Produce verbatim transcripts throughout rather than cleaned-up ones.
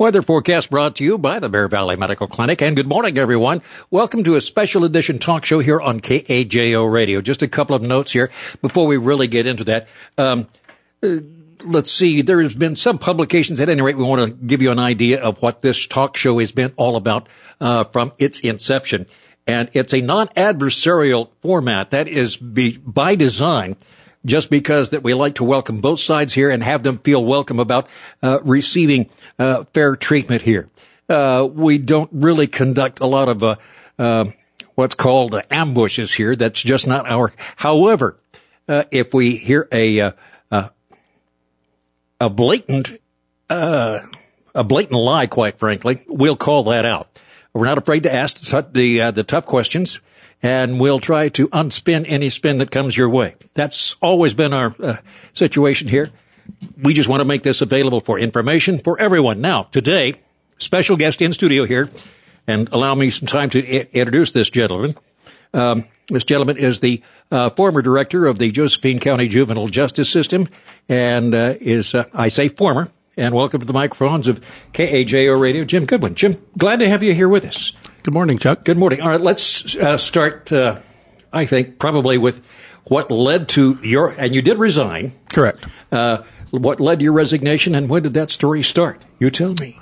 Weather forecast brought to you by the Bear Valley Medical Clinic. And good morning, everyone. Welcome to a special edition talk show here on K A J O Radio. Just a couple of notes here before we really get into that. Um, uh, let's see. There has been some publications. At any rate, we want to give you an idea of what this talk show has been all about uh, from its inception. And it's a non-adversarial format. That is be, by design. Just because that we like to welcome both sides here and have them feel welcome about uh, receiving uh, fair treatment here. Uh, we don't really conduct a lot of uh, uh, what's called uh, ambushes here. That's just not our. However, uh, if we hear a uh, uh, a blatant uh, a blatant lie, quite frankly, we'll call that out. We're not afraid to ask the uh, the tough questions. And we'll try to unspin any spin that comes your way. That's always been our uh, situation here. We just want to make this available for information for everyone. Now, today, special guest in studio here, and allow me some time to I- introduce this gentleman. Um, this gentleman is the uh, former director of the Josephine County Juvenile Justice System, and uh, is, uh, I say former, and welcome to the microphones of K A J O Radio, Jim Goodwin. Jim, glad to have you here with us. Good morning, Chuck. Good morning. All right, let's uh, start, uh, I think, probably with what led to your, and you did resign. Correct. Uh, what led to your resignation, and when did that story start? You tell me.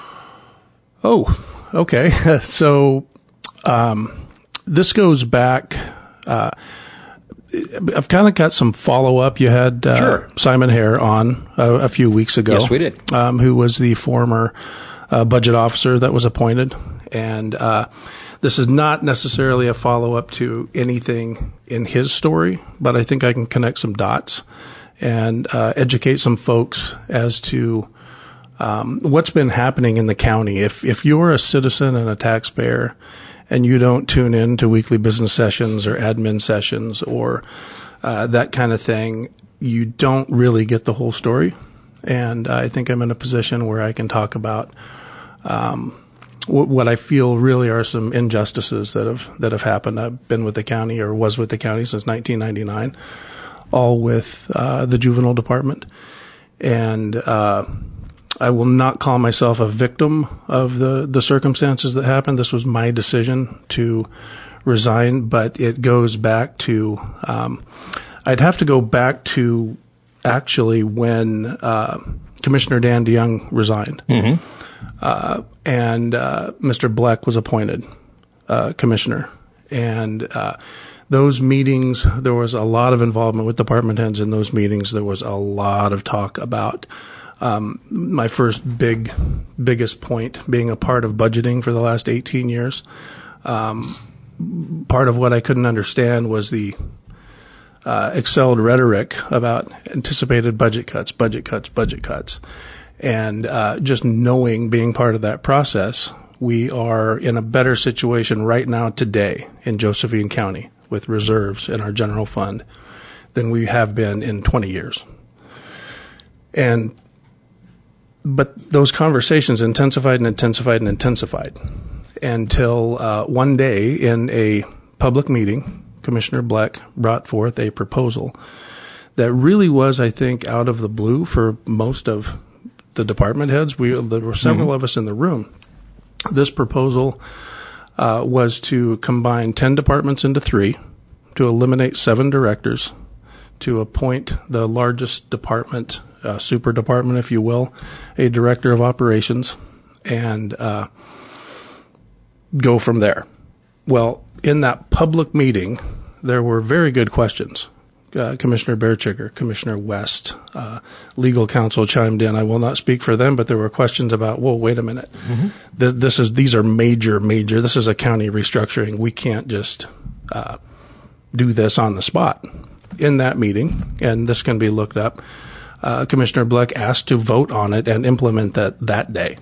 Oh, okay. So um, this goes back, uh, I've kind of got some follow-up. You had uh, sure. Simon Hare on a, a few weeks ago. Yes, we did. Um, who was the former uh, budget officer that was appointed. And uh, this is not necessarily a follow-up to anything in his story, but I think I can connect some dots and uh, educate some folks as to um, what's been happening in the county. If if you're a citizen and a taxpayer and you don't tune in to weekly business sessions or admin sessions or uh, that kind of thing, you don't really get the whole story. And I think I'm in a position where I can talk about um what I feel really are some injustices that have that have happened. I've been with the county or was with the county since nineteen ninety-nine, all with uh, the juvenile department. And uh, I will not call myself a victim of the, the circumstances that happened. This was my decision to resign, but it goes back to, um, I'd have to go back to actually when uh, Commissioner Dan DeYoung resigned. Mm-hmm. Uh, and uh, Mister Bleck was appointed uh, commissioner. And uh, those meetings, there was a lot of involvement with department heads in those meetings. There was a lot of talk about um, my first big, biggest point being a part of budgeting for the last eighteen years. Um, part of what I couldn't understand was the uh, excelled rhetoric about anticipated budget cuts, budget cuts, budget cuts. And uh, just knowing, being part of that process, we are in a better situation right now today in Josephine County with reserves in our general fund than we have been in twenty years. And but those conversations intensified and intensified and intensified until uh, one day in a public meeting, Commissioner Bleck brought forth a proposal that really was, I think, out of the blue for most of the department heads. We there were several mm-hmm. of us in the room. This proposal uh, was to combine ten departments into three, to eliminate seven directors, to appoint the largest department, uh, super department, if you will, a director of operations, and uh, go from there. Well, in that public meeting, there were very good questions. Uh, Commissioner Bearchicker, Commissioner West, uh, legal counsel chimed in. I will not speak for them, but there were questions about, whoa, wait a minute. Mm-hmm. This, this is, these are major, major, this is a county restructuring. We can't just uh, do this on the spot. In that meeting, and this can be looked up, uh, Commissioner Bleck asked to vote on it and implement that that day.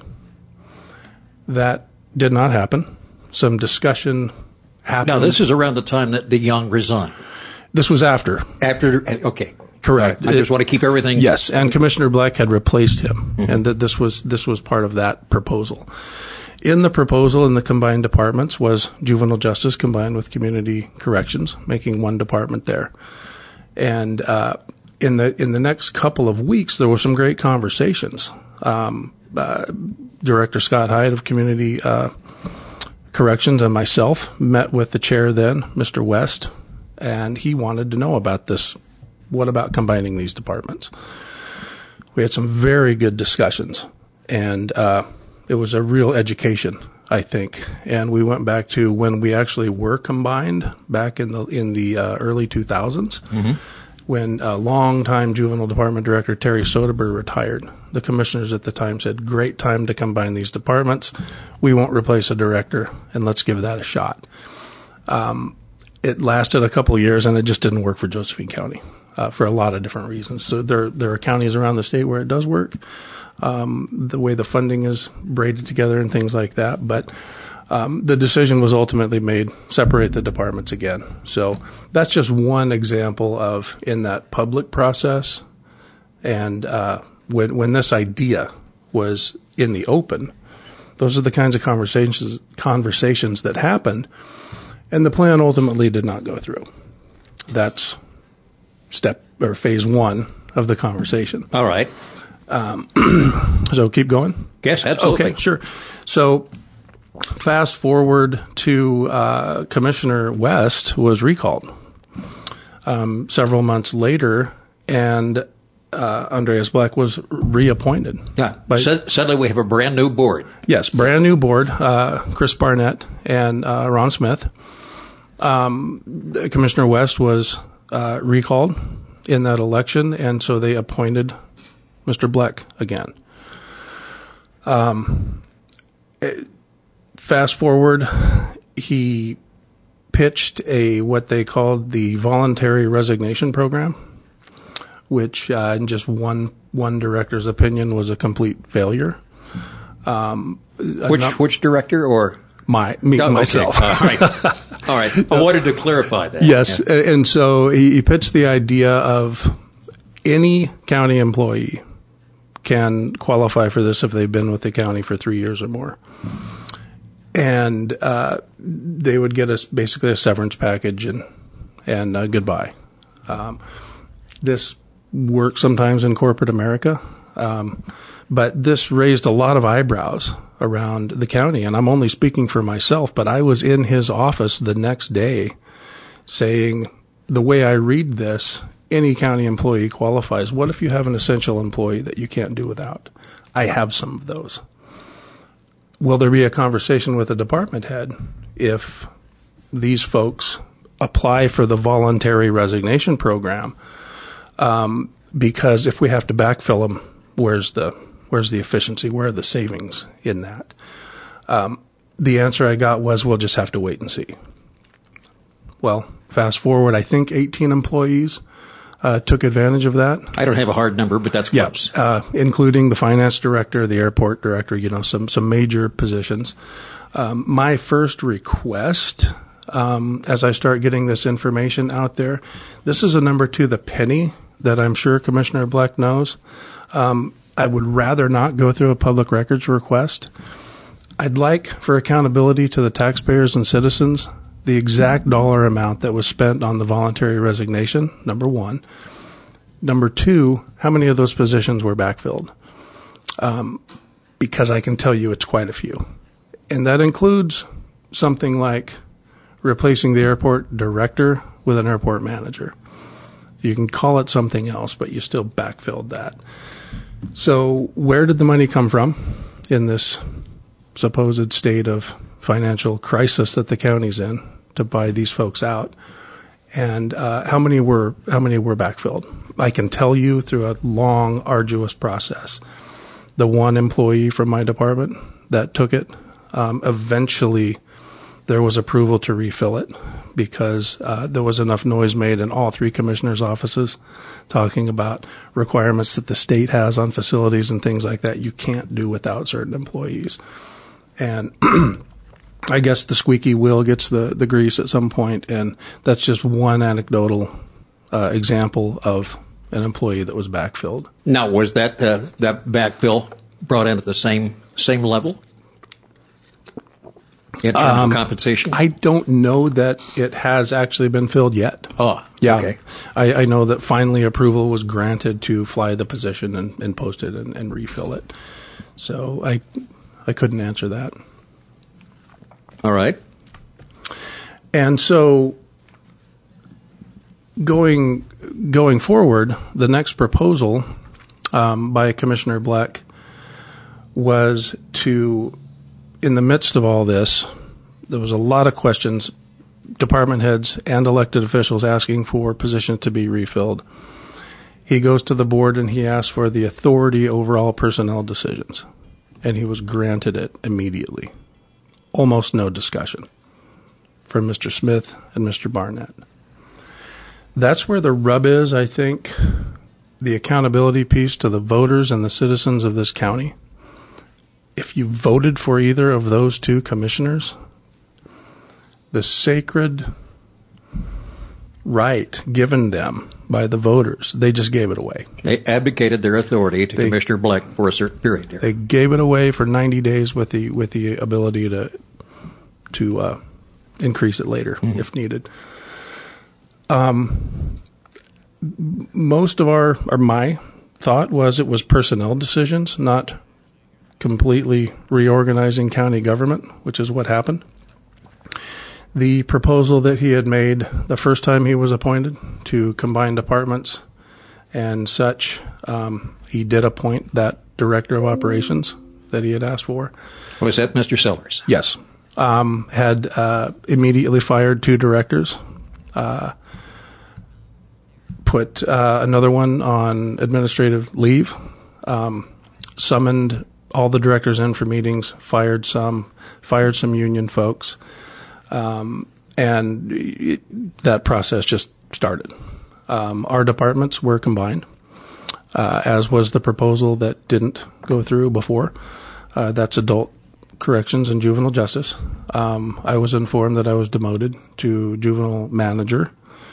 That did not happen. Some discussion happened. Now, this is around the time that DeYoung resigned. This was after. After, okay. Correct. Right. I just want to keep everything. Yes, and Commissioner Bleck had replaced him, mm-hmm. and that this was this was part of that proposal. In the proposal in the combined departments was juvenile justice combined with community corrections, making one department there. And uh, in the in the next couple of weeks, there were some great conversations. Um, uh, Director Scott Hyde of Community uh, Corrections and myself met with the chair then, Mister West, and he wanted to know about this. What about combining these departments? We had some very good discussions, and uh, it was a real education, I think. And we went back to when we actually were combined back in the in the uh, early two thousands, mm-hmm. when uh, longtime Juvenile Department Director Terry Soderberg retired. The commissioners at the time said, great time to combine these departments. We won't replace a director, and let's give that a shot. Um, it lasted a couple of years, and it just didn't work for Josephine County uh, for a lot of different reasons. So there, there are counties around the state where it does work, um, the way the funding is braided together and things like that. But um, the decision was ultimately made, separate the departments again. So that's just one example of in that public process. And uh, when when this idea was in the open, those are the kinds of conversations conversations that happened. And the plan ultimately did not go through. That's step or phase one of the conversation. All right. Um, so keep going? Yes, absolutely. Okay, sure. So fast forward to uh, Commissioner West was recalled um, several months later, and uh, Andreas Black was reappointed. Yeah. By, suddenly we have a brand new board. Yes, brand new board, uh, Chris Barnett and uh, Ron Smith. Um, Commissioner West was uh, recalled in that election, and so they appointed Mister Black again. Um, fast forward, he pitched a what they called the voluntary resignation program, which, uh, in just one one director's opinion, was a complete failure. Um, which not, which director or my me oh, myself? Okay. All right, all right. I wanted to clarify that. Yes, yeah. And so he, he pitched the idea of any county employee can qualify for this if they've been with the county for three years or more. And uh, they would get us basically a severance package and and uh, goodbye. Um, this works sometimes in corporate America, um, but this raised a lot of eyebrows around the county. And I'm only speaking for myself, but I was in his office the next day saying, the way I read this, any county employee qualifies. What if you have an essential employee that you can't do without? I have some of those. Will there be a conversation with the department head if these folks apply for the voluntary resignation program? Um, because if we have to backfill them, where's the where's the efficiency? Where are the savings in that? Um, the answer I got was, we'll just have to wait and see. Well, fast forward, I think eighteen employees uh, took advantage of that. I don't have a hard number, but that's close. Yeah, uh, including the finance director, the airport director, you know, some, some major positions. Um, my first request, um, as I start getting this information out there, this is a number to the penny that I'm sure Commissioner Black knows. Um, I would rather not go through a public records request. I'd like, for accountability to the taxpayers and citizens, the exact dollar amount that was spent on the voluntary resignation, number one. Number two, how many of those positions were backfilled? Um, because I can tell you it's quite a few. And that includes something like replacing the airport director with an airport manager. You can call it something else, but you still backfilled that. So where did the money come from in this supposed state of financial crisis that the county's in to buy these folks out? And uh, how many were how many were backfilled? I can tell you through a long, arduous process. The one employee from my department that took it, um, eventually there was approval to refill it because uh, there was enough noise made in all three commissioners' offices talking about requirements that the state has on facilities and things like that you can't do without certain employees. And I guess the squeaky wheel gets the, the grease at some point, and that's just one anecdotal uh, example of an employee that was backfilled. Now, was that uh, that backfill brought in at the same same level in terms um, of compensation? I don't know that it has actually been filled yet. Oh, yeah. Okay. I, I know that finally approval was granted to fly the position and, and post it and, and refill it. So I I couldn't answer that. All right. And so going going forward, the next proposal um, by Commissioner Bleck was to, in the midst of all this, there was a lot of questions, department heads and elected officials asking for positions to be refilled. He goes to the board and he asks for the authority over all personnel decisions, and he was granted it immediately. Almost no discussion from Mister Smith and Mister Barnett. That's where the rub is, I think, the accountability piece to the voters and the citizens of this county. If you voted for either of those two commissioners, the sacred right given them by the voters, they just gave it away. They abdicated their authority to they, Commissioner Bleck for a certain period there. They gave it away for ninety days with the with the ability to to uh, increase it later mm-hmm. if needed. Um, most of our, or my thought was it was personnel decisions, not completely reorganizing county government, which is what happened. The proposal that he had made the first time he was appointed to combine departments and such, um, he did appoint that director of operations that he had asked for. Was that Mister Sellers? Yes. Um, had uh, immediately fired two directors, uh, put uh, another one on administrative leave, um, summoned all the directors in for meetings, fired some, fired some union folks. Um, and it, that process just started. Um, our departments were combined, uh, as was the proposal that didn't go through before. Uh, that's adult corrections and juvenile justice. Um, I was informed that I was demoted to juvenile manager,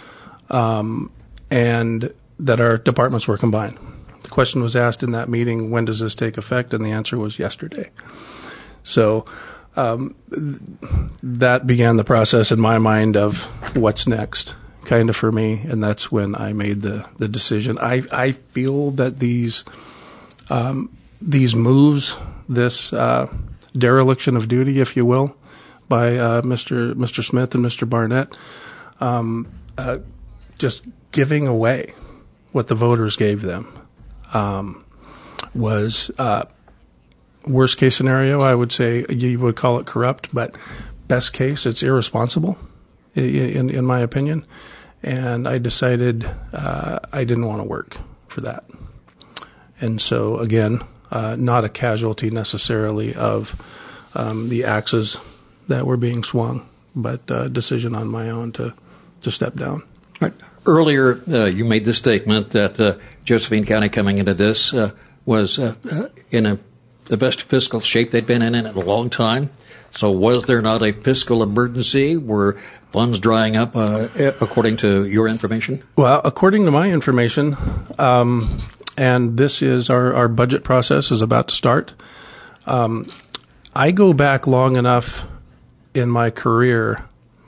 um, and that our departments were combined. The question was asked in that meeting, when does this take effect? And the answer was yesterday. So, Um, th- that began the process in my mind of what's next, kind of for me, and that's when I made the, the decision. I, I feel that these um, these moves, this uh, dereliction of duty, if you will, by uh, Mister Mister Smith and Mister Barnett, um, uh, just giving away what the voters gave them, um, was. Uh, Worst case scenario, I would say you would call it corrupt, but best case, it's irresponsible, in in my opinion. And I decided uh, I didn't want to work for that. And so, again, uh, not a casualty necessarily of um, the axes that were being swung, but a decision on my own to, to step down. Right. Earlier, uh, you made the statement that uh, Josephine County coming into this uh, was uh, uh, in a the best fiscal shape they'd been in in a long time. So was there not a fiscal emergency? Were funds drying up, uh, according to your information? Well, according to my information, um, and this is our, our budget process is about to start, um, I go back long enough in my career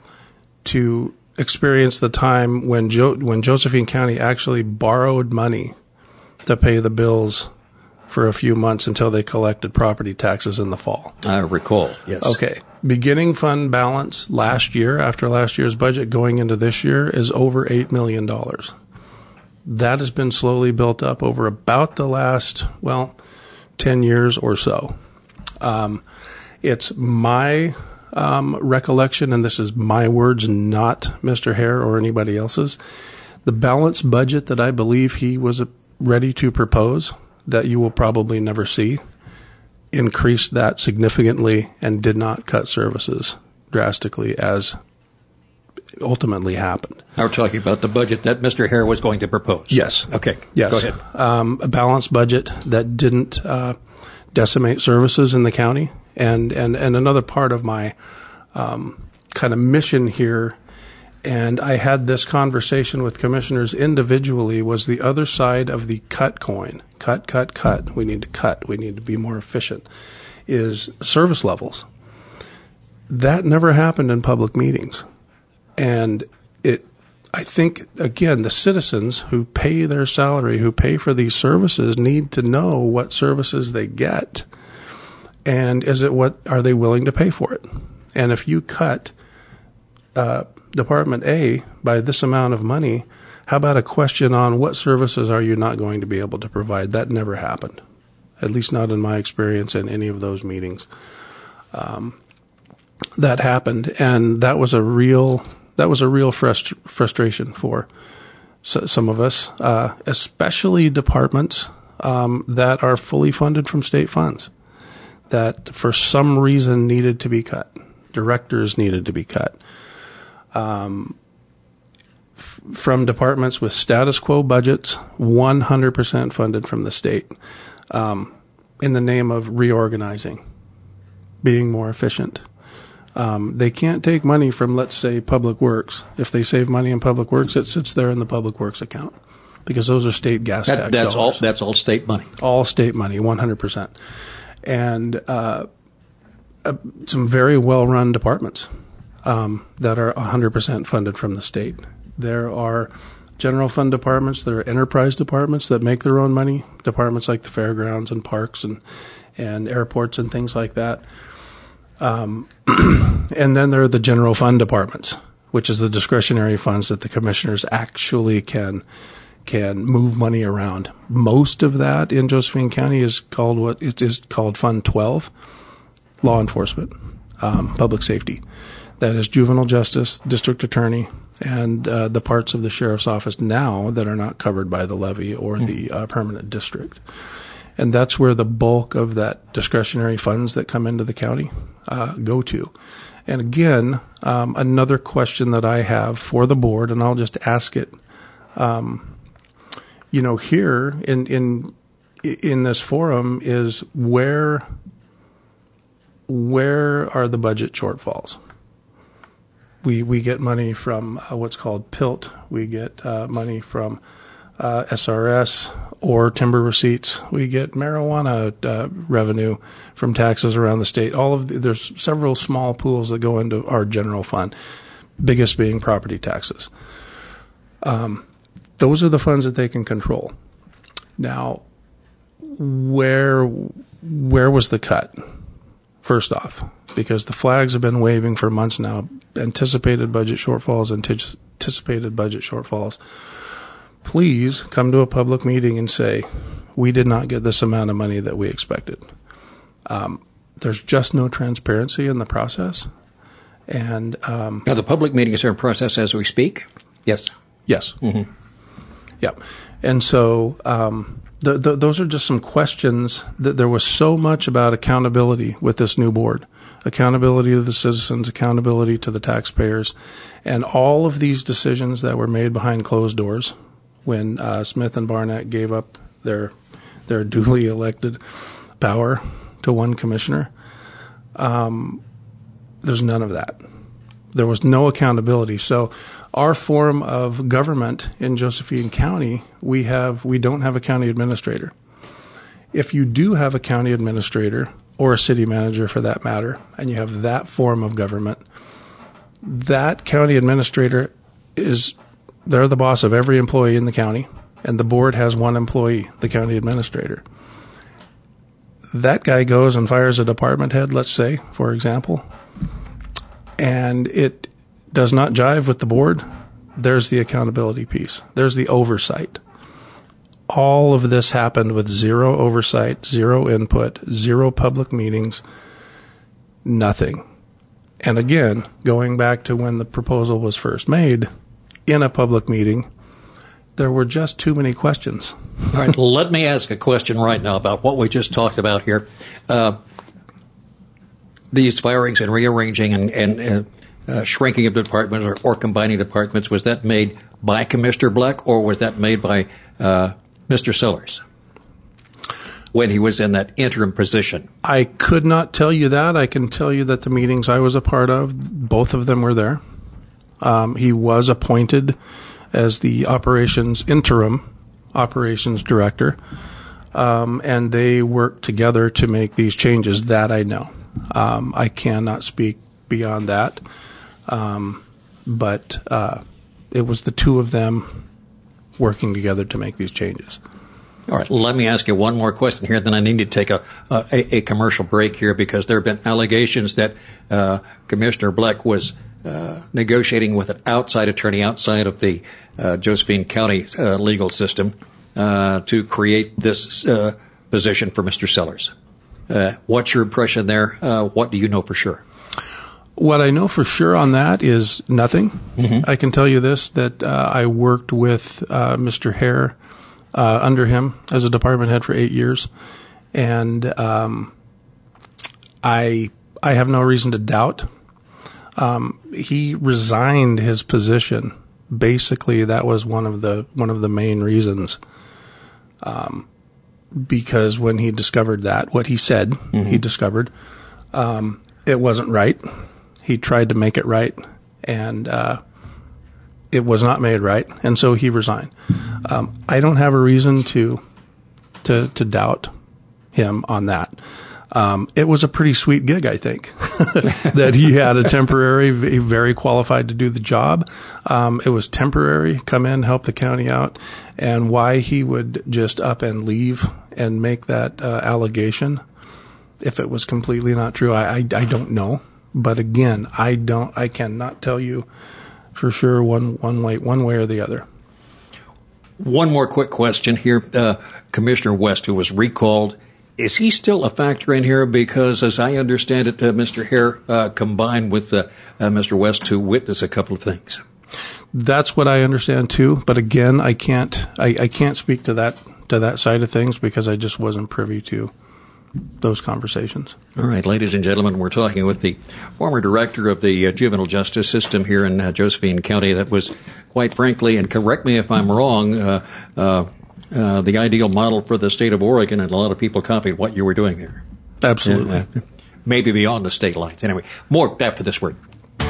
to experience the time when jo- when Josephine County actually borrowed money to pay the bills for a few months until they collected property taxes in the fall. I recall, yes. Okay. Beginning fund balance last year, after last year's budget, going into this year, is over eight million dollars. That has been slowly built up over about the last, well, ten years or so. Um, it's my um, recollection, and this is my words, not Mister Hare or anybody else's, the balanced budget that I believe he was ready to propose, that you will probably never see, increased that significantly and did not cut services drastically as ultimately happened. Now we're talking about the budget that Mister Hare was going to propose. Yes. Okay. Yes. Go ahead. Um, a balanced budget that didn't uh, decimate services in the county. And, and, and another part of my um, kind of mission here, and I had this conversation with commissioners individually, was the other side of the cut coin. Cut, cut, cut. We need to cut. We need to be more efficient. Is service levels. That never happened in public meetings. And it, I think, again, the citizens who pay their salary, who pay for these services, need to know what services they get. And is it what are they willing to pay for it? And if you cut uh, Department A by this amount of money, how about a question on what services are you not going to be able to provide? That never happened, at least not in my experience in any of those meetings. Um, that happened, and that was a real that was a real frust- frustration for so, some of us, uh, especially departments um, that are fully funded from state funds, that for some reason needed to be cut. Directors needed to be cut. Um, f- from departments with status quo budgets, one hundred percent funded from the state, um, in the name of reorganizing, being more efficient. Um, they can't take money from, let's say, Public Works. If they save money in Public Works, it sits there in the Public Works account because those are state gas that, tax that's dollars. all. That's all state money. All state money, one hundred percent. And uh, uh, some very well-run departments um, that are one hundred percent funded from the state. There are general fund departments. There are enterprise departments that make their own money, departments like the fairgrounds and parks and, and airports and things like that. Um, and then there are the general fund departments, which is the discretionary funds that the commissioners actually can can move money around. Most of that in Josephine County is called what it is called Fund twelve, law enforcement, um, public safety. That is juvenile justice, district attorney, and uh, the parts of the sheriff's office now that are not covered by the levy or the uh, permanent district. And that's where the bulk of that discretionary funds that come into the county uh, go to. And again, um, another question that I have for the board, and I'll just ask it, um, you know, here in in in this forum is where where are the budget shortfalls? We we get money from uh, what's called P I L T. We get uh, money from uh, S R S or timber receipts. We get marijuana uh, revenue from taxes around the state. All of the, there's several small pools that go into our general fund, biggest being property taxes. Um, those are the funds that they can control. Now, where where was the cut? First off, because the flags have been waving for months now, anticipated budget shortfalls, anticipated budget shortfalls. Please come to a public meeting and say, we did not get this amount of money that we expected. Um, there's just no transparency in the process. And um, now the public meetings are in process as we speak? Yes. Yes. Mm-hmm. Yep. And so um, the, the, those are just some questions. That there was so much about accountability with this new board. Accountability to the citizens, accountability to the taxpayers, and all of these decisions that were made behind closed doors when uh, Smith and Barnett gave up their their duly elected power to one commissioner. Um, there's none of that. There was no accountability. So our form of government in Josephine County, we have we don't have a county administrator. If you do have a county administrator, or a city manager for that matter, and you have that form of government, that county administrator is, they're the boss of every employee in the county, and the board has one employee, the county administrator. That guy goes and fires a department head, let's say, for example, and it does not jive with the board. There's the accountability piece. There's the oversight. All of this happened with zero oversight, zero input, zero public meetings, nothing. And again, going back to when the proposal was first made, in a public meeting, there were just too many questions. All right, let me ask a question right now about what we just talked about here. Uh, these firings and rearranging and, and uh, uh, shrinking of departments or, or combining departments, was that made by Commissioner Bleck, or was that made by uh, Mister Sellers when he was in that interim position? I could not tell you that. I can tell you that the meetings I was a part of, both of them were there. Um, he was appointed as the operations interim operations director, um, and they worked together to make these changes. That I know. Um, I cannot speak beyond that, um, but uh, it was the two of them working together to make these changes. All right, let me ask you one more question here, then I need to take a a, a commercial break here because there have been allegations that uh, Commissioner Bleck was uh, negotiating with an outside attorney outside of the uh, Josephine County uh, legal system uh, to create this uh, position for Mister Sellers. Uh, what's your impression there? Uh, what do you know for sure? What I know for sure on that is nothing. Mm-hmm. I can tell you this, that uh, I worked with uh, Mister Hare uh, under him as a department head for eight years, and um, I I have no reason to doubt. Um, he resigned his position. Basically, that was one of the one of the main reasons. Um, because when he discovered that, what he said mm-hmm. he discovered, um, it wasn't right. He tried to make it right, and uh, it was not made right, and so he resigned. Um, I don't have a reason to to to doubt him on that. Um, it was a pretty sweet gig, I think, that he had a temporary, very qualified to do the job. Um, it was temporary, come in, help the county out, and why he would just up and leave and make that uh, allegation, if it was completely not true, I, I, I don't know. But again, I don't, I cannot tell you for sure one one way one way or the other. One more quick question here, uh, Commissioner West, who was recalled. Is he still a factor in here? Because, as I understand it, uh, Mister Hare uh, combined with uh, uh, Mister West to witness a couple of things. That's what I understand too. But again, I can't. I, I can't speak to that to that side of things because I just wasn't privy to those conversations. All right, ladies and gentlemen, we're talking with the former director of the uh, juvenile justice system here in uh, Josephine County. That was, quite frankly, and correct me if I'm wrong. Uh, uh, Uh, the ideal model for the state of Oregon, and a lot of people copied what you were doing there. Absolutely. Uh, maybe beyond the state lines. Anyway, more after this word.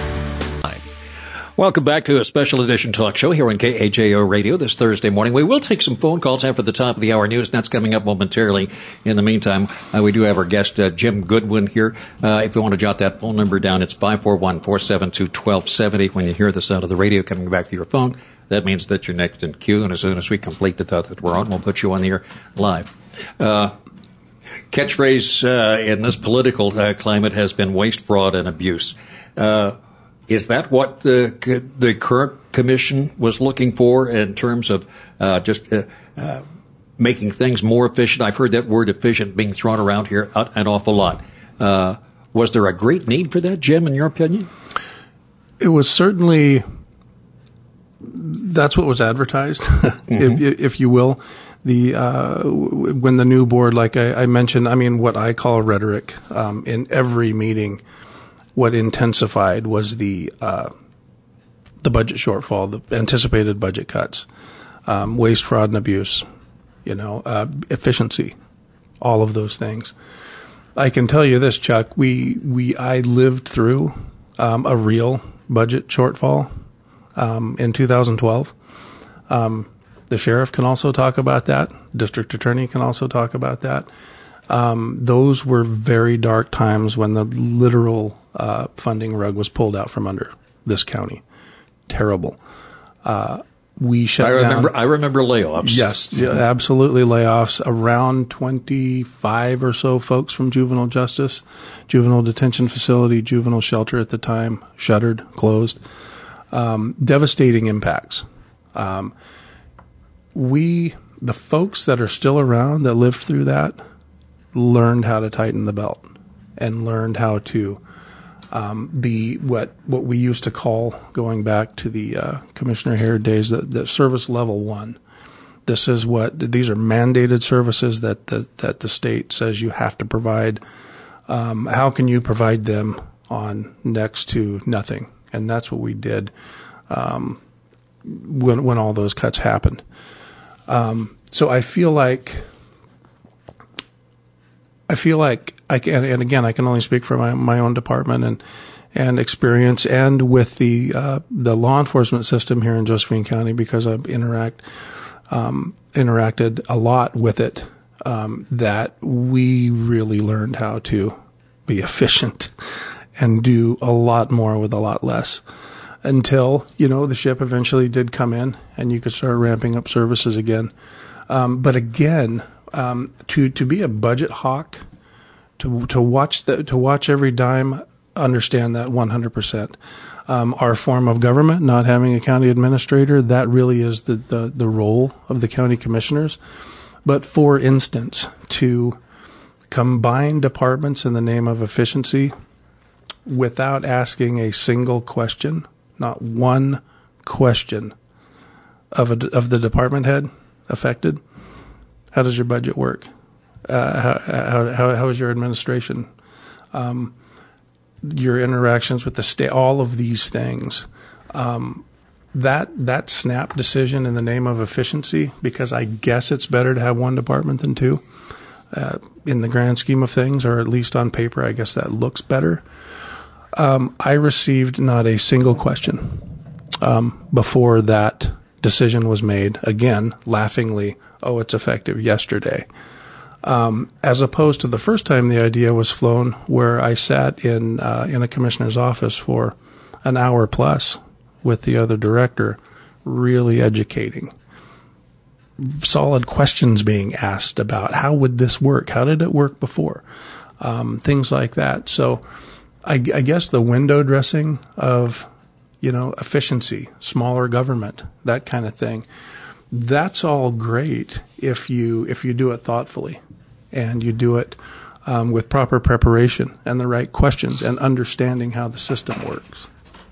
Welcome back to a special edition talk show here on K A J O Radio this Thursday morning. We will take some phone calls after the top of the hour news, and that's coming up momentarily. In the meantime, uh, we do have our guest, uh, Jim Goodwin, here. Uh, if you want to jot that phone number down, it's five four one, four seven two, one two seven zero. When you hear the sound of the radio coming back to your phone, that means that you're next in queue, and as soon as we complete the thought that we're on, we'll put you on the air live. Uh, catchphrase uh, in this political uh, climate has been waste, fraud, and abuse. Uh, is that what the the current commission was looking for in terms of uh, just uh, uh, making things more efficient? I've heard that word efficient being thrown around here an awful lot. Uh, was there a great need for that, Jim, in your opinion? It was certainly... That's what was advertised, mm-hmm. if, if you will. The uh, when the new board, like I, I mentioned, I mean, what I call rhetoric um, in every meeting, what intensified was the uh, the budget shortfall, the anticipated budget cuts, um, waste, fraud, and abuse, you know, uh, efficiency, all of those things. I can tell you this, Chuck. We we I lived through um, a real budget shortfall. Um, in two thousand twelve. Um, the sheriff can also talk about that. District attorney can also talk about that. Um, those were very dark times when the literal uh, funding rug was pulled out from under this county. Terrible. Uh, we shut I remember, down. I remember layoffs. Yes, yeah, absolutely layoffs. Around twenty-five or so folks from juvenile justice, juvenile detention facility, juvenile shelter at the time, shuttered, closed. Um, devastating impacts. Um, we, the folks that are still around that lived through that, learned how to tighten the belt and learned how to um, be what what we used to call, going back to the uh, Commissioner Hare days, the, the service level one. This is what these are mandated services that the, that the state says you have to provide. Um, how can you provide them on next to nothing? And that's what we did um, when when all those cuts happened. Um, so I feel like I feel like I can, and again, I can only speak for my my own department and and experience, and with the uh, the law enforcement system here in Josephine County, because I've interact um, interacted a lot with it. Um, that we really learned how to be efficient and do a lot more with a lot less, until, you know, the ship eventually did come in and you could start ramping up services again. Um, but again, um, to to be a budget hawk, to to watch the to watch every dime, understand that one hundred percent. Um, our form of government, not having a county administrator, that really is the, the, the role of the county commissioners. But for instance, to combine departments in the name of efficiency without asking a single question, not one question of a, of the department head affected, how does your budget work? Uh, how, how, how, how is your administration? Um, your interactions with the state, all of these things, um, that that snap decision in the name of efficiency, because I guess it's better to have one department than two, uh, in the grand scheme of things, or at least on paper, I guess that looks better. Um, I received not a single question um, before that decision was made. Again, laughingly, oh, it's effective yesterday. Um, as opposed to the first time the idea was flown, where I sat in uh, in a commissioner's office for an hour plus with the other director, really educating. Solid questions being asked about how would this work? How did it work before? Um, things like that. So I, I guess the window dressing of, you know, efficiency, smaller government, that kind of thing, that's all great if you if you do it thoughtfully. And you do it um, with proper preparation and the right questions and understanding how the system works.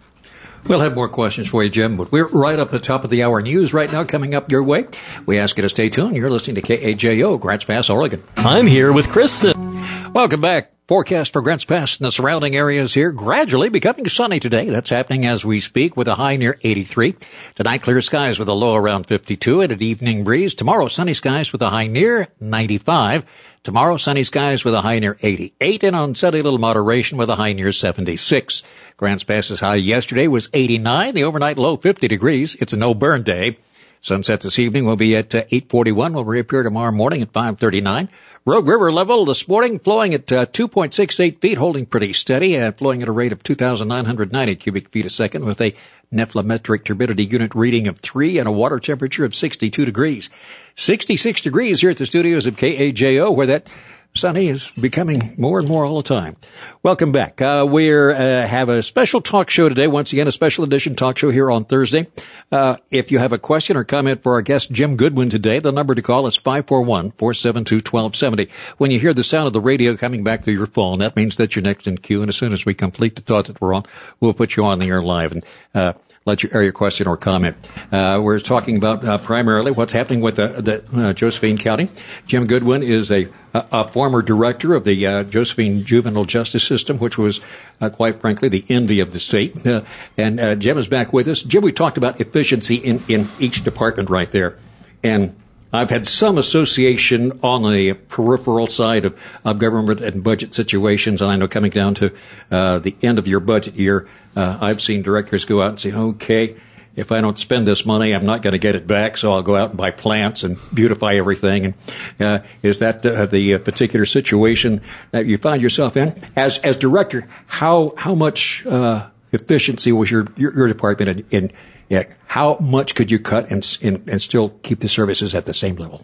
We'll have more questions for you, Jim, but we're right up at the top of the hour news right now coming up your way. We ask you to stay tuned. You're listening to K A J O, Grants Pass, Oregon. I'm here with Kristen. Welcome back. Forecast for Grants Pass and the surrounding areas here gradually becoming sunny today. That's happening as we speak with a high near eighty-three. Tonight, clear skies with a low around fifty-two and an evening breeze. Tomorrow, sunny skies with a high near ninety-five. Tomorrow, sunny skies with a high near eighty-eight, and on Sunday, little moderation with a high near seventy-six. Grants Pass's high yesterday was eighty-nine. The overnight low, fifty degrees. It's a no-burn day. Sunset this evening will be at uh, eight forty-one. Will reappear tomorrow morning at five thirty-nine. Rogue River level this morning, flowing at uh, two point six eight feet, holding pretty steady, and flowing at a rate of two thousand nine hundred ninety cubic feet a second with a nephelometric turbidity unit reading of three and a water temperature of sixty-two degrees. sixty-six degrees here at the studios of K A J O, where that sunny is becoming more and more all the time. Welcome back. Uh, we uh, have a special talk show today. Once again, a special edition talk show here on Thursday. Uh, if you have a question or comment for our guest, Jim Goodwin, today, the number to call is five four one, four seven two, one two seven zero. When you hear the sound of the radio coming back through your phone, that means that you're next in queue. And as soon as we complete the thought that we're on, we'll put you on the air live and uh let you air your question or comment. Uh, we're talking about uh, primarily what's happening with the, the uh, Josephine County. Jim Goodwin is a, a, a former director of the uh, Josephine Juvenile Justice System, which was, uh, quite frankly, the envy of the state. Uh, and uh, Jim is back with us. Jim, we talked about efficiency in, in each department right there. And I've had some association on the peripheral side of, of government and budget situations, and I know coming down to uh, the end of your budget year, uh, I've seen directors go out and say, okay, if I don't spend this money, I'm not going to get it back, so I'll go out and buy plants and beautify everything. And uh, is that the, the particular situation that you find yourself in? As as director, how how much uh, efficiency was your, your, your department in, in Yeah, how much could you cut and, and and still keep the services at the same level?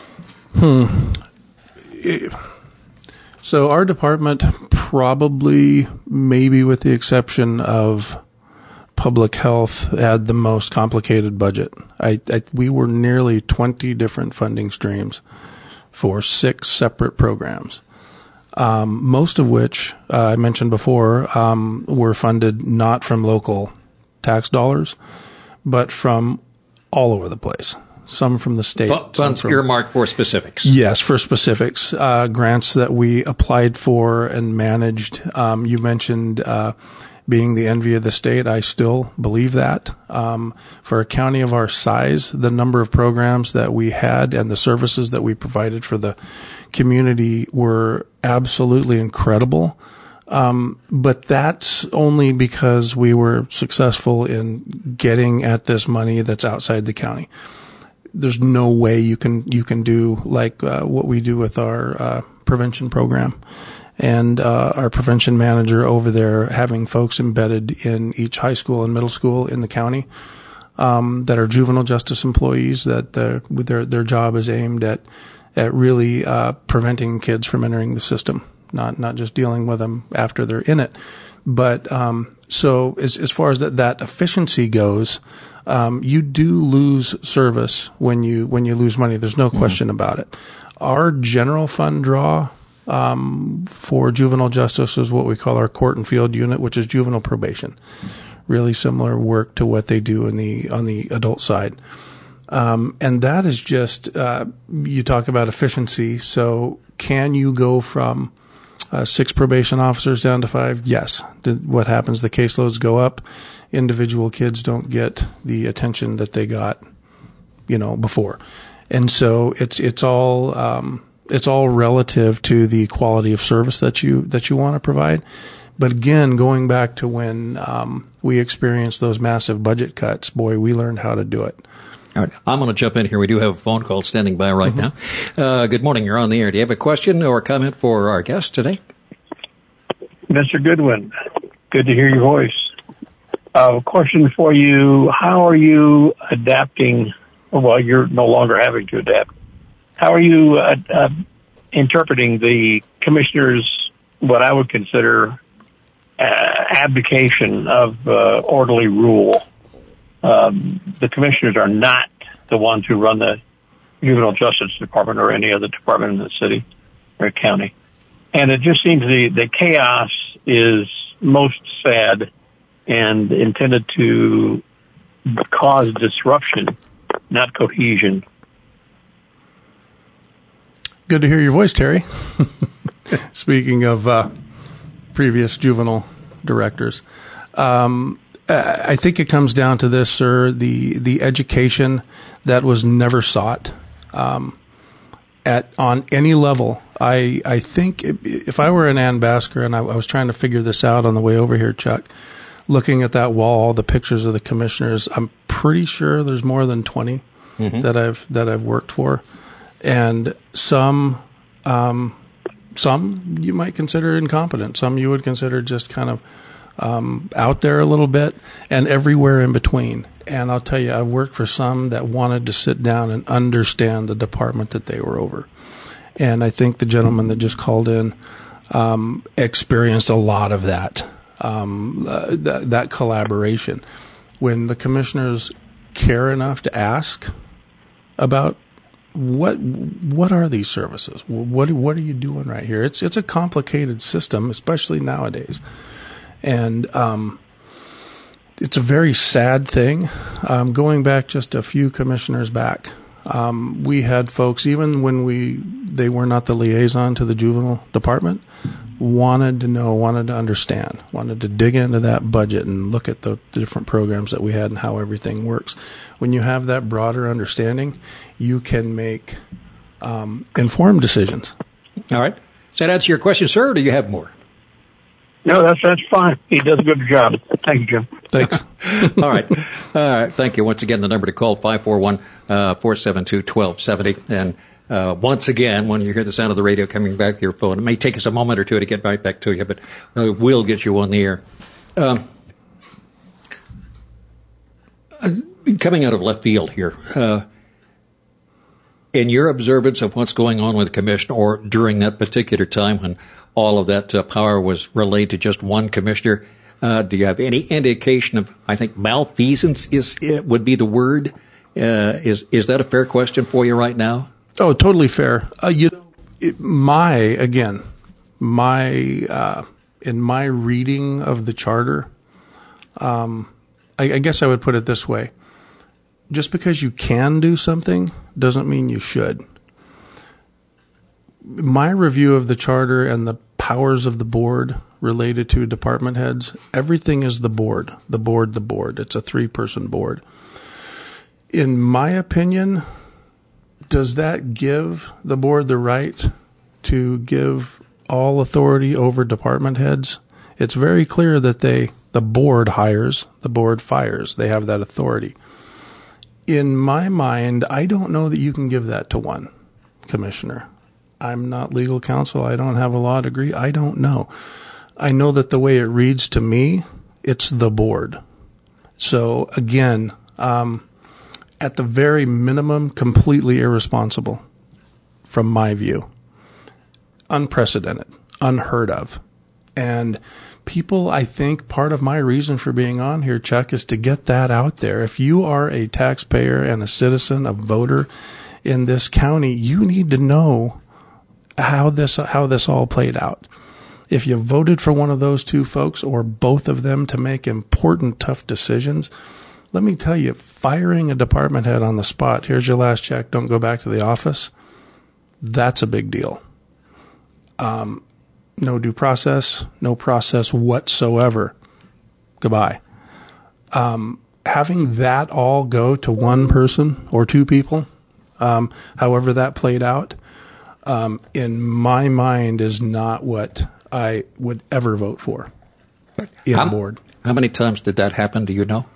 Hmm. So our department probably, maybe with the exception of public health, had the most complicated budget. I, I we were nearly twenty different funding streams for six separate programs. Um, most of which uh, I mentioned before um, were funded not from local tax dollars, but from all over the place. Some from the state. Funds from, earmarked for specifics. Yes, for specifics. Uh, grants that we applied for and managed. Um, you mentioned uh, being the envy of the state. I still believe that. Um, for a county of our size, the number of programs that we had and the services that we provided for the community were absolutely incredible. Um, but that's only because we were successful in getting at this money that's outside the county. There's no way you can you can do like uh, what we do with our uh, prevention program, and uh, our prevention manager over there having folks embedded in each high school and middle school in the county. um, that are juvenile justice employees that the, their their job is aimed at at really uh, preventing kids from entering the system, not not just dealing with them after they're in it. But um, so as as far as that, that efficiency goes, um, you do lose service when you when you lose money. There's no question mm-hmm. about it. Our general fund draw um, for juvenile justice is what we call our court and field unit, which is juvenile probation. Really similar work to what they do in the on the adult side. Um, and that is just, uh, you talk about efficiency. So can you go from uh, six probation officers down to five? Yes. Did, what happens? The caseloads go up. Individual kids don't get the attention that they got, you know, before. And so it's, it's all, um, it's all relative to the quality of service that you, that you want to provide. But again, going back to when, um, we experienced those massive budget cuts, boy, we learned how to do it. All right. I'm going to jump in here. We do have a phone call standing by right mm-hmm. now. Uh, good morning. You're on the air. Do you have a question or a comment for our guest today? Mister Goodwin, good to hear your voice. Uh, question for you. How are you adapting? Well, you're no longer having to adapt. How are you uh, uh, interpreting the commissioner's, what I would consider, uh, abdication of uh, orderly rule? Um, the commissioners are not the ones who run the juvenile justice department or any other department in the city or county. And it just seems the, the chaos is most sad and intended to cause disruption, not cohesion. Good to hear your voice, Terry. Speaking of uh, previous juvenile directors, um, I think it comes down to this, sir, the, the education that was never sought um, at on any level. I I think if, if I were an Ann Basker, and I, I was trying to figure this out on the way over here, Chuck, looking at that wall, the pictures of the commissioners, I'm pretty sure there's more than twenty mm-hmm. that I've that I've worked for, and some um, some you might consider incompetent, some you would consider just kind of Um, out there a little bit, and everywhere in between. And I'll tell you, I worked for some that wanted to sit down and understand the department that they were over. And I think the gentleman that just called in um, experienced a lot of that, um, uh, th- that collaboration. When the commissioners care enough to ask about what what are these services, what what are you doing right here? It's it's a complicated system, especially nowadays. And um, it's a very sad thing. Um, going back just a few commissioners back, um, we had folks, even when we they were not the liaison to the juvenile department, wanted to know, wanted to understand, wanted to dig into that budget and look at the, the different programs that we had and how everything works. When you have that broader understanding, you can make um, informed decisions. All right. Does that answer your question, sir, or do you have more? No, that's that's fine. He does a good job. Thank you, Jim. Thanks. All right. All right. Thank you. Once again, the number to call, five four one, four seven two, one two seven zero. And uh, once again, when you hear the sound of the radio coming back to your phone, it may take us a moment or two to get right back to you, but uh, we'll get you on the air. Um, coming out of left field here, uh, in your observance of what's going on with the commission, or during that particular time when all of that uh, power was relayed to just one commissioner, uh, do you have any indication of, I think, malfeasance is it would be the word? Uh, is is that a fair question for you right now? Oh, totally fair. Uh, you know, it, my again, my uh, in my reading of the charter, um, I, I guess I would put it this way: just because you can do something doesn't mean you should. My review of the charter and the powers of the board related to department heads, everything is the board, the board, the board. It's a three-person board. In my opinion, does that give the board the right to give all authority over department heads? It's very clear that they, the board hires, the board fires. They have that authority. In my mind, I don't know that you can give that to one commissioner. I'm not legal counsel. I don't have a law degree. I don't know. I know that the way it reads to me, it's the board. So again, Um, at the very minimum, completely irresponsible from my view. Unprecedented, unheard of. And people, I think part of my reason for being on here, Chuck, is to get that out there. If you are a taxpayer and a citizen, a voter in this county, you need to know how this how this all played out. If you voted for one of those two folks or both of them to make important, tough decisions, let me tell you, firing a department head on the spot, here's your last check, don't go back to the office, that's a big deal. Um, no due process, no process whatsoever. Goodbye. Um, having that all go to one person or two people, um, however that played out, um, in my mind is not what I would ever vote for in how, the board. How many times did that happen? Do you know?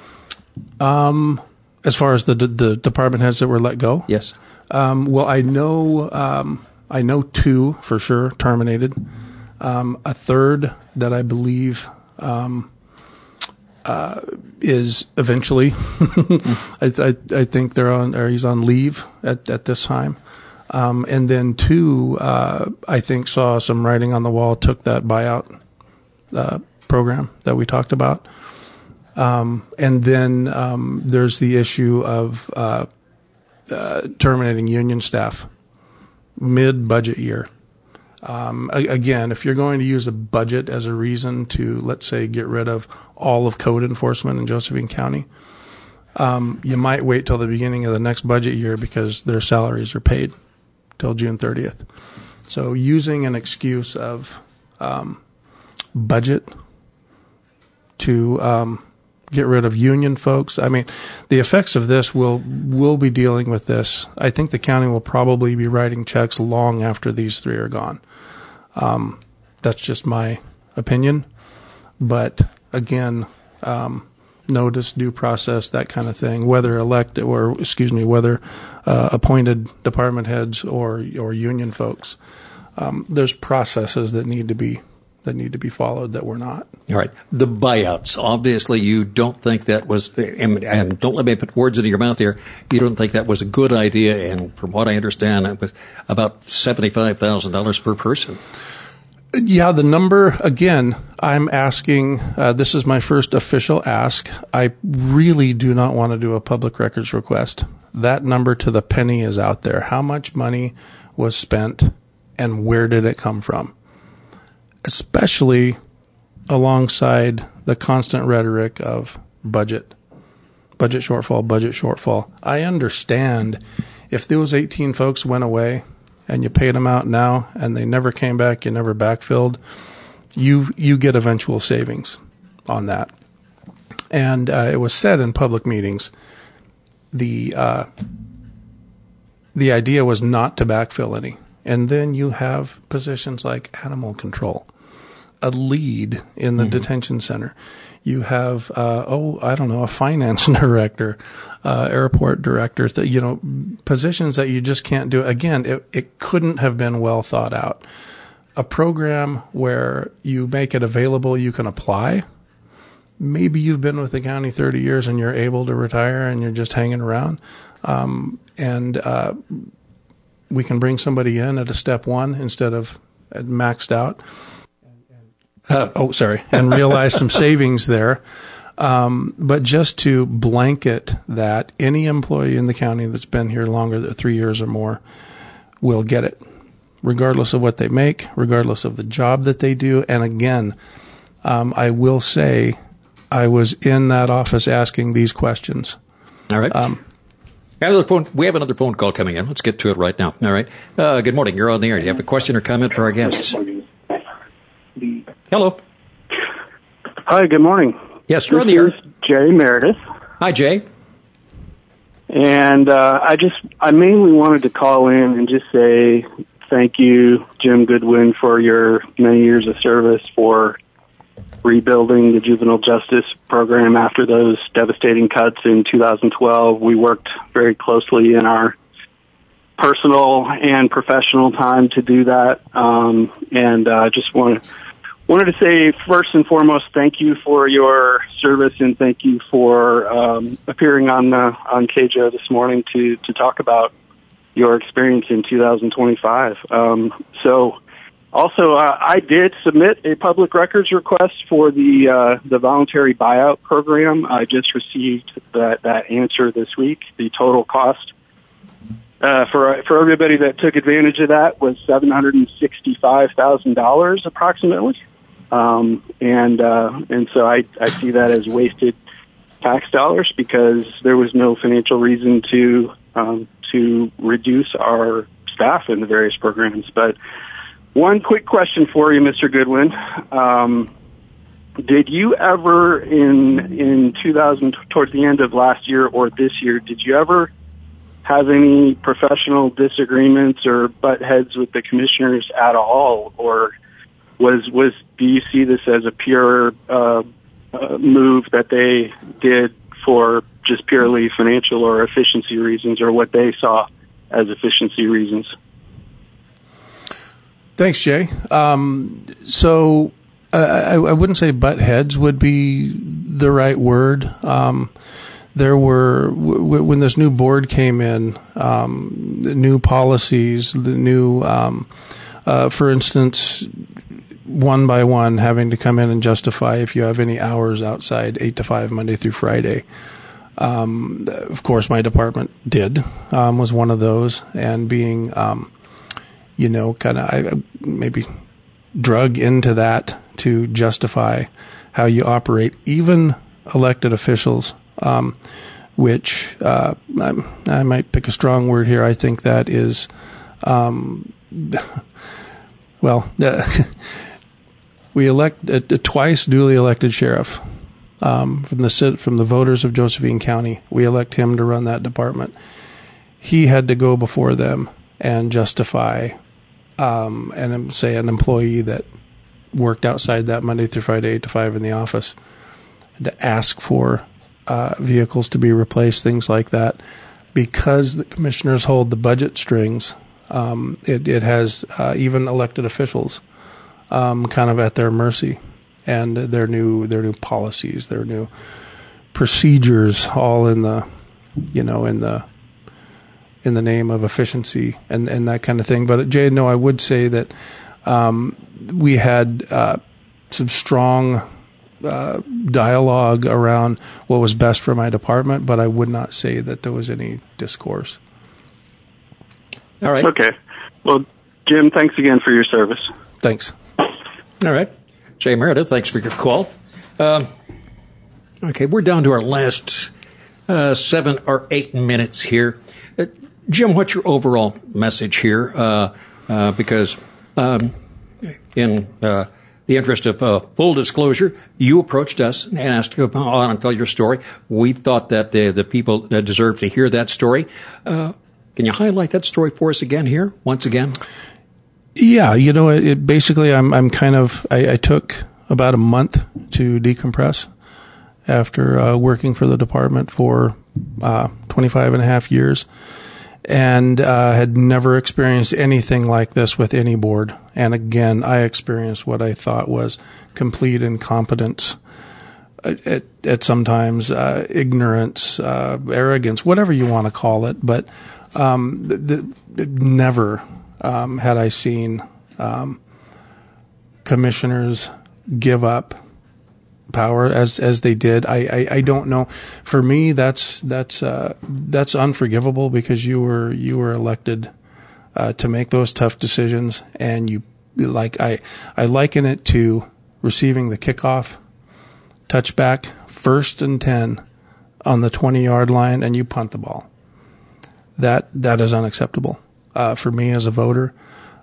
Um, as far as the the department heads that were let go? Yes. Um, well, I know um, I know two for sure terminated. Um, a third that I believe um, uh, is eventually. I, I, I think they're on, or he's on leave at, at this time. Um, and then two, uh, I think saw some writing on the wall, took that buyout uh, program that we talked about. Um, and then um, there's the issue of uh, uh, terminating union staff mid-budget year. Um, again, if you're going to use a budget as a reason to, let's say, get rid of all of code enforcement in Josephine County, um, you might wait till the beginning of the next budget year because their salaries are paid till June thirtieth. So using an excuse of um, budget to um, get rid of union folks, I mean, the effects of this will will be dealing with this. I think the county will probably be writing checks long after these three are gone. Um, that's just my opinion. But again, um, notice, due process, that kind of thing, whether elected or, excuse me, whether uh, appointed department heads or or union folks, um, there's processes that need to be that need to be followed that we're not. All right. The buyouts. Obviously, you don't think that was, and, and don't let me put words into your mouth here, you don't think that was a good idea, and from what I understand, it was about seventy-five thousand dollars per person. Yeah, the number, again, I'm asking, uh, this is my first official ask. I really do not want to do a public records request. That number to the penny is out there. How much money was spent and where did it come from? Especially alongside the constant rhetoric of budget, budget shortfall, budget shortfall. I understand if those eighteen folks went away and you paid them out now and they never came back, you never backfilled, you you get eventual savings on that. And uh, it was said in public meetings, the uh, the idea was not to backfill any. And then you have positions like animal control, a lead in the mm-hmm. detention center. You have, uh, oh, I don't know, a finance director, uh, airport director, th- you know, positions that you just can't do. Again, it, it couldn't have been well thought out. A program where you make it available, you can apply. Maybe you've been with the county thirty years and you're able to retire and you're just hanging around. Um, and, uh, we can bring somebody in at a step one instead of at maxed out. Uh, oh, sorry, and realize some savings there. Um, but just to blanket that, any employee in the county that's been here longer than three years or more will get it, regardless of what they make, regardless of the job that they do. And again, um, I will say I was in that office asking these questions. All right. Um, We have, phone, we have another phone call coming in. Let's get to it right now. All right. Uh, good morning. You're on the air. Do you have a question or comment for our guests? Hello. Hi, good morning. Yes, you're this on the air. Is Jay Meredith. Hi, Jay. And uh, I just, I mainly wanted to call in and just say thank you, Jim Goodwin, for your many years of service for rebuilding the juvenile justice program after those devastating cuts in two thousand twelve. We worked very closely in our personal and professional time to do that, um, and I uh, just want to wanted to say first and foremost, thank you for your service and thank you for um, appearing on uh, on K J O this morning to to talk about your experience in two thousand twenty-five. Um, so, also, uh, I did submit a public records request for the uh, the voluntary buyout program. I just received that that answer this week. The total cost uh, for for everybody that took advantage of that was seven hundred and sixty-five thousand dollars approximately. Um, and, uh, and so I, I see that as wasted tax dollars because there was no financial reason to, um, to reduce our staff in the various programs. But one quick question for you, Mister Goodwin. Um, did you ever in, in two thousand, towards the end of last year or this year, did you ever have any professional disagreements or butt heads with the commissioners at all, or Was was do you see this as a pure uh, uh, move that they did for just purely financial or efficiency reasons, or what they saw as efficiency reasons? Thanks, Jay. Um, so uh, I, I wouldn't say butt heads would be the right word. Um, there were w- when this new board came in, um, the new policies, the new, um, uh, for instance, one by one having to come in and justify if you have any hours outside eight to five Monday through Friday. Um, of course, my department did, um, was one of those, and being, um, you know, kind of maybe drug into that to justify how you operate, even elected officials, um, which uh, I, I might pick a strong word here. I think that is, um, well, uh, we elect a, a twice duly elected sheriff um, from the from the voters of Josephine County. We elect him to run that department. He had to go before them and justify, um, and say an employee that worked outside that Monday through Friday, eight to five in the office, to ask for uh, vehicles to be replaced, things like that, because the commissioners hold the budget strings. Um, it, it has uh, even elected officials Um, kind of at their mercy, and their new their new policies, their new procedures, all in the, you know, in the in the name of efficiency and, and that kind of thing. But Jay, no, I would say that um, we had uh, some strong uh, dialogue around what was best for my department, but I would not say that there was any discourse. All right. Okay. Well, Jim, thanks again for your service. Thanks. All right. Jay Meredith, thanks for your call. Um, okay, we're down to our last uh, seven or eight minutes here. Uh, Jim, what's your overall message here? Uh, uh, because um, in uh, the interest of uh, full disclosure, you approached us and asked to come on and tell your story. We thought that the, the people deserve to hear that story. Uh, can you highlight that story for us again here, once again? Yeah, you know, it, it basically, I'm I'm kind of, I, I took about a month to decompress after uh, working for the department for uh, twenty-five and a half years, and uh, had never experienced anything like this with any board. And again, I experienced what I thought was complete incompetence, at, at sometimes uh, ignorance, uh, arrogance, whatever you want to call it, but um, the, the, never... Um, had I seen um, commissioners give up power as as they did, I, I, I don't know. For me, that's that's uh, that's unforgivable, because you were you were elected uh, to make those tough decisions, and you like I I liken it to receiving the kickoff touchback, first and ten on the twenty yard line, and you punt the ball. That that is unacceptable. Uh, for me as a voter,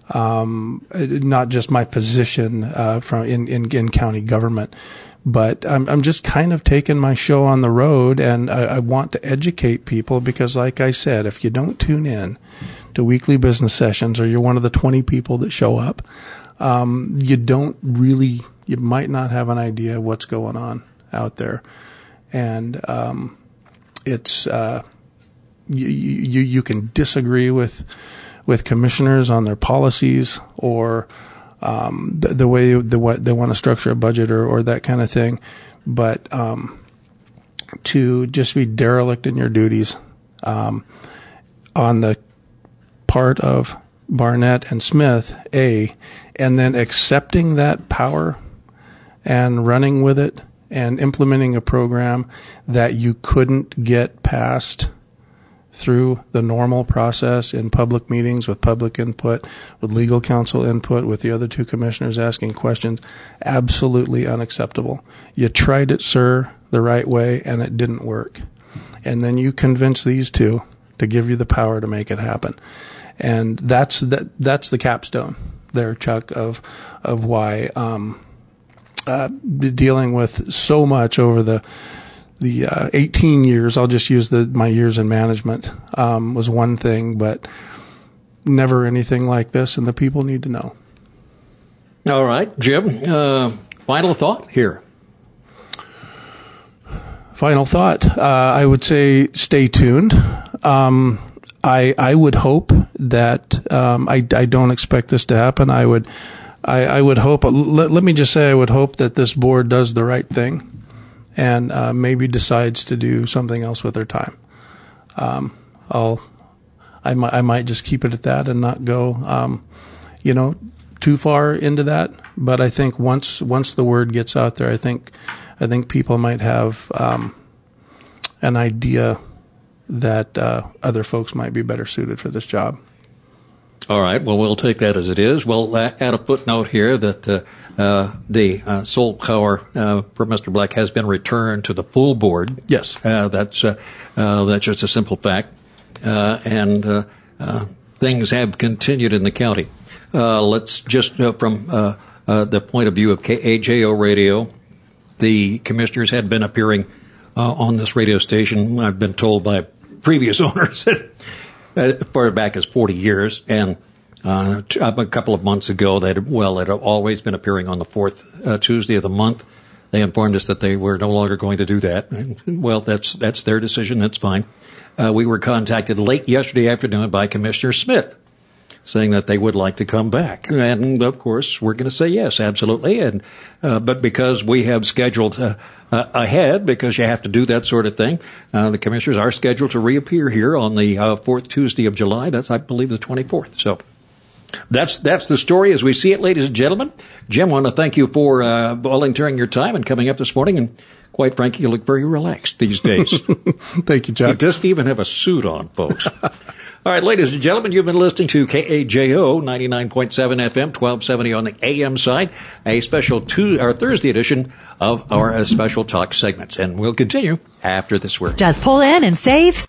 um, not just my position uh, from in, in, in county government, but I'm, I'm just kind of taking my show on the road, and I, I want to educate people, because, like I said, if you don't tune in to weekly business sessions, or you're one of the twenty people that show up, um, you don't really, you might not have an idea what's going on out there, and um, it's. Uh, You, you you can disagree with with commissioners on their policies, or um, the, the way the what they want to structure a budget or, or that kind of thing. But um, to just be derelict in your duties um, on the part of Barnett and Smith, A, and then accepting that power and running with it and implementing a program that you couldn't get past through the normal process in public meetings with public input, with legal counsel input, with the other two commissioners asking questions, absolutely unacceptable. You tried it, sir, the right way, and it didn't work. And then you convince these two to give you the power to make it happen. And that's that, that's the capstone there, Chuck, of of why um, uh, dealing with so much over the the uh, eighteen years. I'll just use the my years in management um, was one thing, but never anything like this, and the people need to know. All right, Jim. Uh, final thought here. Final thought. Uh, I would say stay tuned. Um, I I would hope that um, I I don't expect this to happen. I would I, I would hope. Let, let me just say I would hope that this board does the right thing and uh, maybe decides to do something else with their time. Um, I'll I might I might just keep it at that and not go um, you know too far into that. But I think once once the word gets out there, I think I think people might have um, an idea that uh, other folks might be better suited for this job. All right. Well, we'll take that as it is. We'll uh, add a footnote here that uh, uh, the uh, sole power uh, for Mister Black has been returned to the full board. Yes. Uh, that's uh, uh, that's just a simple fact. Uh, and uh, uh, things have continued in the county. Uh, let's just, uh, from uh, uh, the point of view of K A J O Radio, the commissioners had been appearing uh, on this radio station, I've been told by previous owners, as far back as forty years, and uh, a couple of months ago, they well, it had always been appearing on the fourth uh, Tuesday of the month. They informed us that they were no longer going to do that. And, well, that's that's their decision. That's fine. Uh, we were contacted late yesterday afternoon by Commissioner Smith, saying that they would like to come back. And, of course, we're going to say yes, absolutely. And uh, but because we have scheduled uh, uh, ahead, because you have to do that sort of thing, uh, the commissioners are scheduled to reappear here on the uh, fourth Tuesday of July. That's, I believe, the twenty-fourth. So that's that's the story as we see it, ladies and gentlemen. Jim, I want to thank you for uh, volunteering your time and coming up this morning. And quite frankly, you look very relaxed these days. Thank you, Chuck. You just even have a suit on, folks. All right, ladies and gentlemen, you've been listening to K A J O ninety-nine point seven F M, twelve seventy on the A M side, a special two, or Thursday edition of our uh, special talk segments. And we'll continue after this word. Does pull in and save?